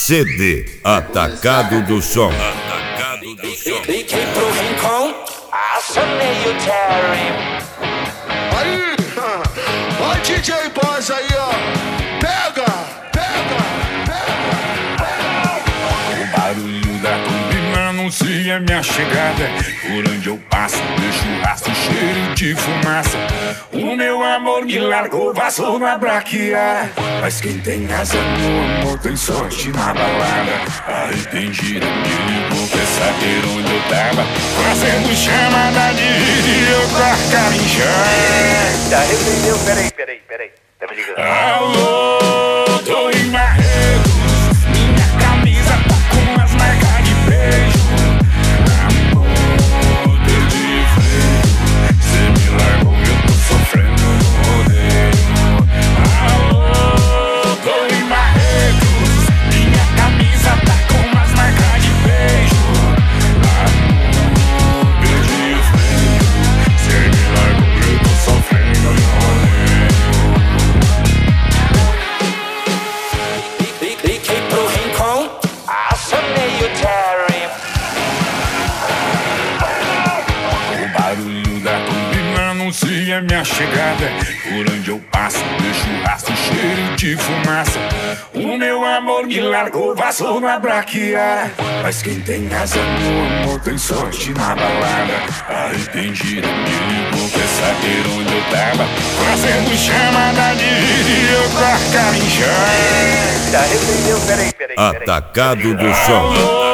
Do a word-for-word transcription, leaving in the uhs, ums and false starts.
C D Atacado do Som. Atacado do Som. Liguei pro Rincon, acionei o Terry. Aí, ó D J Boss aí, ó. Pega, pega, pega, pega. O barulho da turbina anuncia minha chegada. Por onde eu passo, deixo rastro, cheiro de fumaça. O meu amor me largou, vazou na braquiara. Mas quem tem asa no amor tem sorte na balada. Arrependida, me ligou, quer saber onde eu tava. Fazendo chamada de vídeo pra carinjar. Tá, arrependeu, peraí, peraí, peraí. Tá me ligando? Alô, tô em Barretos. Minha camisa tá com as marcas de beijo. Amor, perdi freio. Cê me largou, eu tô sofrendo no rodeio. Alô, tô em Barretos. Minha camisa tá com as marcas de beijo. Amor, perdi freio. Cê me largou, eu tô sofrendo no rodeio. Liguei pro Rincon, acionei o Terry. O barulho da turbina anuncia minha chegada. Por onde eu passo, deixo rastro, cheiro de fumaça. O meu amor me largou, vazou na braquiara. Mas quem tem asa no amor tem sorte na balada. Arrependida, me ligou, quer saber onde eu tava. Fazendo chamada de vídeo pra carinjar. Tá, arrependeu, peraí, peraí, peraí. Atacado do Som. Alô,